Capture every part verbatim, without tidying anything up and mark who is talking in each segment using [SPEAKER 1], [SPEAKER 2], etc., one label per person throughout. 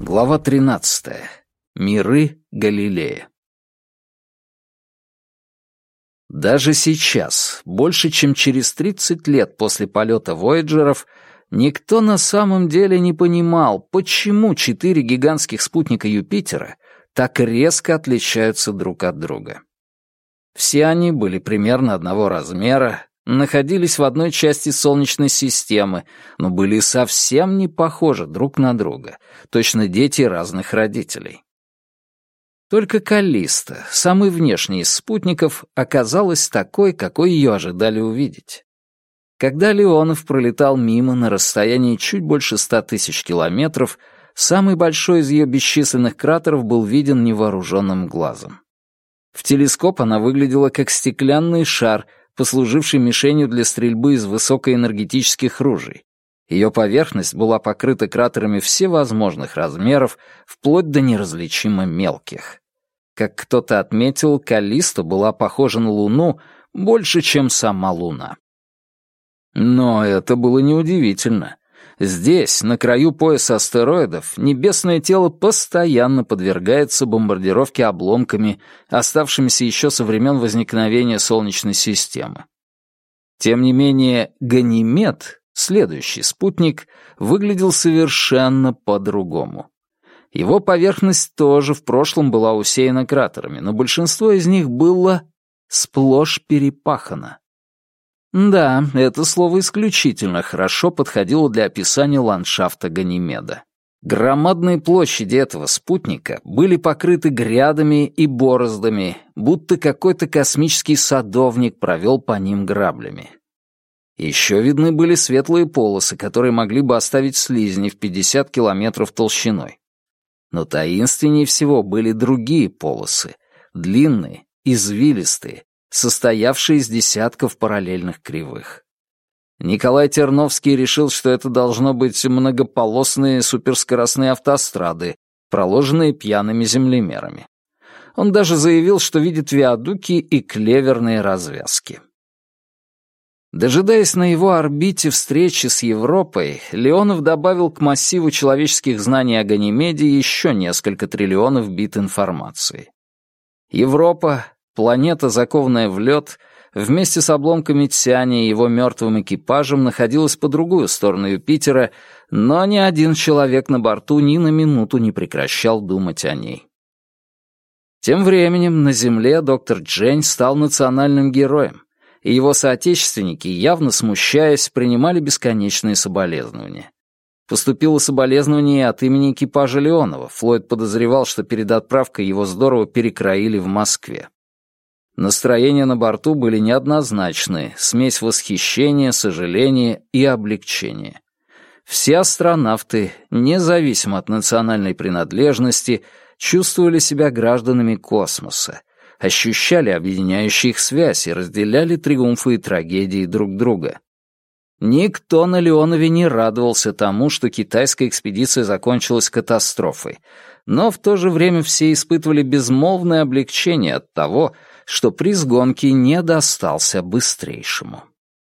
[SPEAKER 1] Глава тринадцатая. Миры Галилея. Даже сейчас, больше чем через тридцать лет после полета Вояджеров, никто на самом деле не понимал, почему четыре гигантских спутника Юпитера так резко отличаются друг от друга. Все они были примерно одного размера, находились в одной части Солнечной системы, но были совсем не похожи друг на друга, точно дети разных родителей. Только Каллиста, самый внешний из спутников, оказалась такой, какой ее ожидали увидеть. Когда Леонов пролетал мимо на расстоянии чуть больше ста тысяч километров, самый большой из ее бесчисленных кратеров был виден невооруженным глазом. В телескоп она выглядела как стеклянный шар, послуживший мишенью для стрельбы из высокоэнергетических ружей. Ее поверхность была покрыта кратерами всевозможных размеров, вплоть до неразличимо мелких. Как кто-то отметил, Каллиста была похожа на Луну больше, чем сама Луна. Но это было неудивительно. Здесь, на краю пояса астероидов, небесное тело постоянно подвергается бомбардировке обломками, оставшимися еще со времен возникновения Солнечной системы. Тем не менее, Ганимед, следующий спутник, выглядел совершенно по-другому. Его поверхность тоже в прошлом была усеяна кратерами, но большинство из них было сплошь перепахано. Да, это слово исключительно хорошо подходило для описания ландшафта Ганимеда. Громадные площади этого спутника были покрыты грядами и бороздами, будто какой-то космический садовник провел по ним граблями. Еще видны были светлые полосы, которые могли бы оставить слизни в пятьдесят километров толщиной. Но таинственнее всего были другие полосы, длинные, извилистые, состоявшие из десятков параллельных кривых. Николай Терновский решил, что это должно быть многополосные суперскоростные автострады, проложенные пьяными землемерами. Он даже заявил, что видит виадуки и клеверные развязки. Дожидаясь на его орбите встречи с Европой, Леонов добавил к массиву человеческих знаний о Ганимеде еще несколько триллионов бит информации. Европа, планета, закованная в лед, вместе с обломками Тяни и его мертвым экипажем находилась по другую сторону Юпитера, но ни один человек на борту ни на минуту не прекращал думать о ней. Тем временем на Земле доктор Джень стал национальным героем, и его соотечественники, явно смущаясь, принимали бесконечные соболезнования. Поступило соболезнование от имени экипажа Леонова. Флойд подозревал, что перед отправкой его здорово перекроили в Москве. Настроения на борту были неоднозначные, смесь восхищения, сожаления и облегчения. Все астронавты, независимо от национальной принадлежности, чувствовали себя гражданами космоса, ощущали объединяющую их связь и разделяли триумфы и трагедии друг друга. Никто на Леонове не радовался тому, что китайская экспедиция закончилась катастрофой, но в то же время все испытывали безмолвное облегчение от того, что приз гонки не достался быстрейшему.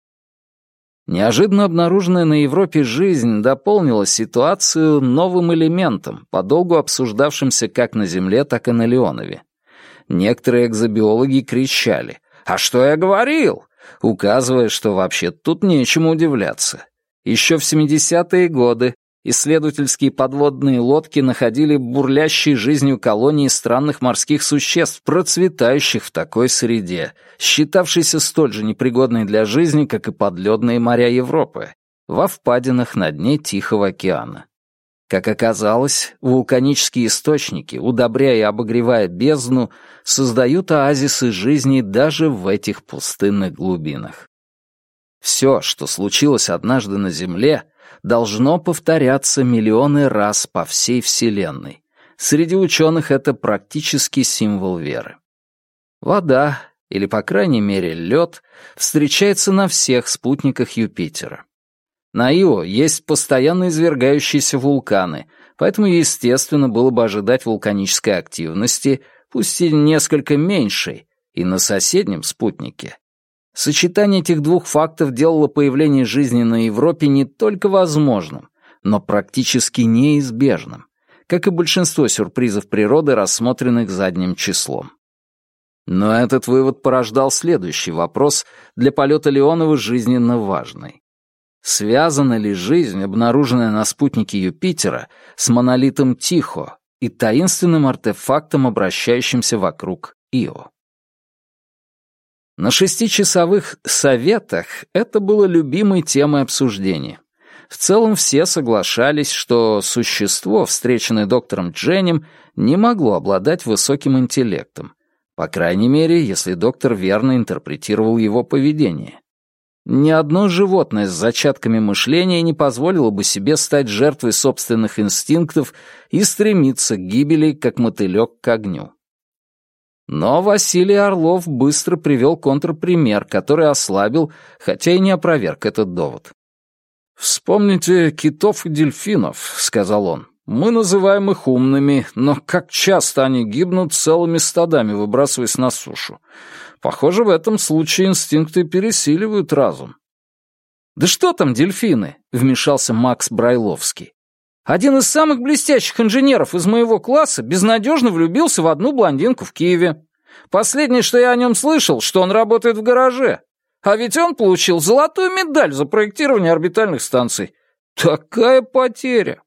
[SPEAKER 1] Неожиданно обнаруженная на Европе жизнь дополнила ситуацию новым элементом, подолгу обсуждавшимся как на Земле, так и на Леонове. Некоторые экзобиологи кричали «А что я говорил?», указывая, что вообще тут нечему удивляться. Еще в семидесятые годы исследовательские подводные лодки находили бурлящие жизнью колонии странных морских существ, процветающих в такой среде, считавшейся столь же непригодной для жизни, как и подледные моря Европы, во впадинах на дне Тихого океана. Как оказалось, вулканические источники, удобряя и обогревая бездну, создают оазисы жизни даже в этих пустынных глубинах. Все, что случилось однажды на Земле, должно повторяться миллионы раз по всей Вселенной. Среди ученых это практически символ веры. Вода, или, по крайней мере, лед, встречается на всех спутниках Юпитера. На Ио есть постоянно извергающиеся вулканы, поэтому естественно было бы ожидать вулканической активности, пусть и несколько меньшей, и на соседнем спутнике. Сочетание этих двух фактов делало появление жизни на Европе не только возможным, но практически неизбежным. как и большинство сюрпризов природы, рассмотренных задним числом. Но этот вывод порождал следующий вопрос, для полета Леонова жизненно важный. Связана ли жизнь, обнаруженная на спутнике Юпитера, с монолитом Тихо и таинственным артефактом, обращающимся вокруг Ио? На шестичасовых советах это было любимой темой обсуждения. В целом все соглашались, что существо, встреченное доктором Дженнем, не могло обладать высоким интеллектом, по крайней мере, если доктор верно интерпретировал его поведение. Ни одно животное с зачатками мышления не позволило бы себе стать жертвой собственных инстинктов и стремиться к гибели, как мотылек к огню. Но Василий Орлов быстро привел контрпример, который ослабил, хотя и не опроверг этот довод. «Вспомните китов и дельфинов», — сказал он. «Мы называем их умными, но как часто они гибнут целыми стадами, выбрасываясь на сушу. Похоже, в этом случае инстинкты пересиливают разум». «Да что там дельфины?» — вмешался Макс Брайловский. «Один из самых блестящих инженеров из моего класса безнадежно влюбился в одну блондинку в Киеве. Последнее, что я о нем слышал, что он работает в гараже. А ведь он получил золотую медаль за проектирование орбитальных станций. Такая потеря!»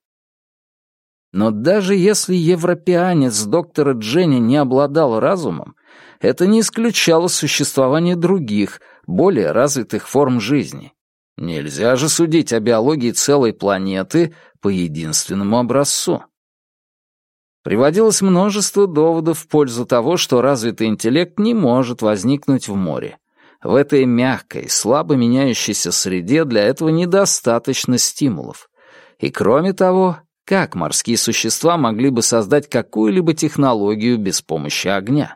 [SPEAKER 1] Но даже если европеанец доктора Дженни не обладал разумом, это не исключало существование других, более развитых форм жизни. Нельзя же судить о биологии целой планеты по единственному образцу. Приводилось множество доводов в пользу того, что развитый интеллект не может возникнуть в море. В этой мягкой, слабо меняющейся среде для этого недостаточно стимулов. И кроме того, как морские существа могли бы создать какую-либо технологию без помощи огня?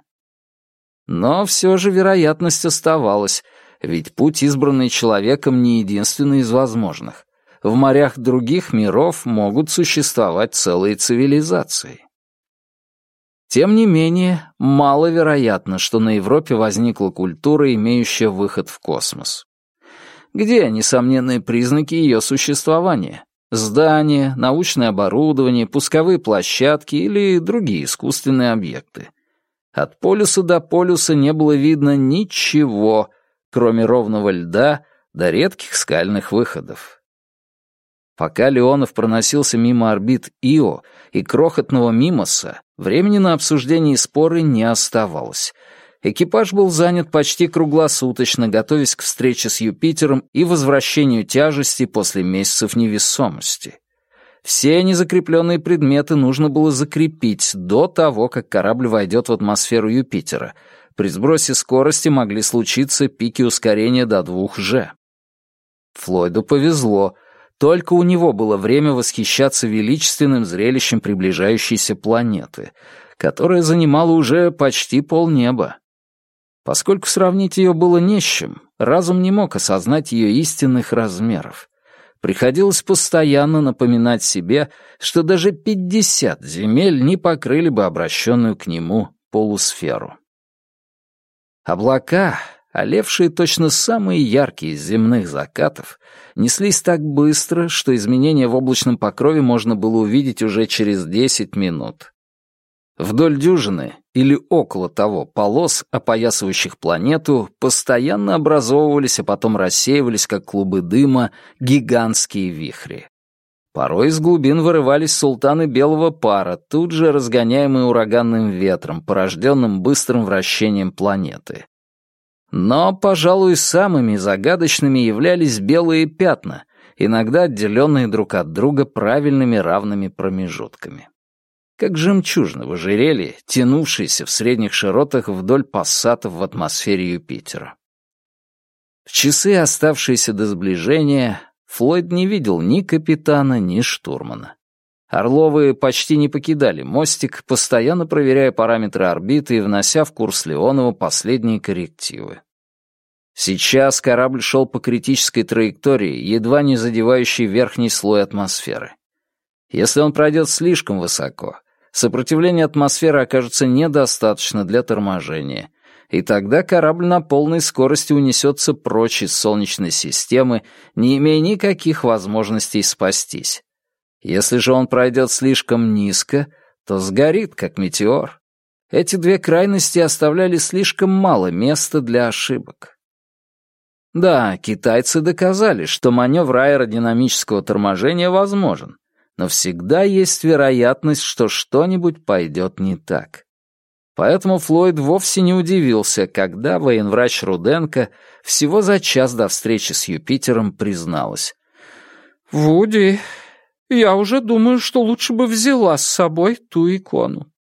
[SPEAKER 1] Но все же вероятность оставалась, ведь путь, избранный человеком, не единственный из возможных. В морях других миров могут существовать целые цивилизации. Тем не менее, маловероятно, что на Европе возникла культура, имеющая выход в космос. Где несомненные признаки ее существования? Здания, научное оборудование, пусковые площадки или другие искусственные объекты. От полюса до полюса не было видно ничего, кроме ровного льда до редких скальных выходов. Пока Леонов проносился мимо орбит Ио и крохотного Мимоса, времени на обсуждение и споры не оставалось. Экипаж был занят почти круглосуточно, готовясь к встрече с Юпитером и возвращению тяжести после месяцев невесомости. Все незакрепленные предметы нужно было закрепить до того, как корабль войдет в атмосферу Юпитера. При сбросе скорости могли случиться пики ускорения до двух же. Флойду повезло. Только у него было время восхищаться величественным зрелищем приближающейся планеты, которая занимала уже почти полнеба. Поскольку сравнить ее было не с чем, разум не мог осознать ее истинных размеров. Приходилось постоянно напоминать себе, что даже пятьдесят земель не покрыли бы обращенную к нему полусферу. Облака, олевшие точно самые яркие из земных закатов, неслись так быстро, что изменения в облачном покрове можно было увидеть уже через десять минут. Вдоль дюжины или около того полос, опоясывающих планету, постоянно образовывались, а потом рассеивались, как клубы дыма, гигантские вихри. Порой из глубин вырывались султаны белого пара, тут же разгоняемые ураганным ветром, порожденным быстрым вращением планеты. Но, пожалуй, самыми загадочными являлись белые пятна, иногда отделенные друг от друга правильными равными промежутками. Как жемчужины в ожерелье, тянувшиеся в средних широтах вдоль пассатов в атмосфере Юпитера. В часы, оставшиеся до сближения, Флойд не видел ни капитана, ни штурмана. Орловы почти не покидали мостик, постоянно проверяя параметры орбиты и внося в курс Леонова последние коррективы. Сейчас корабль шел по критической траектории, едва не задевающей верхний слой атмосферы. Если он пройдет слишком высоко, сопротивление атмосферы окажется недостаточно для торможения, и тогда корабль на полной скорости унесется прочь из Солнечной системы, не имея никаких возможностей спастись. Если же он пройдет слишком низко, то сгорит, как метеор. Эти две крайности оставляли слишком мало места для ошибок. Да, китайцы доказали, что маневр аэродинамического торможения возможен, но всегда есть вероятность, что что-нибудь пойдет не так. Поэтому Флойд вовсе не удивился, когда военврач Руденко всего за час до встречи с Юпитером призналась: «Вуди, я уже думаю, что лучше бы взяла с собой ту икону».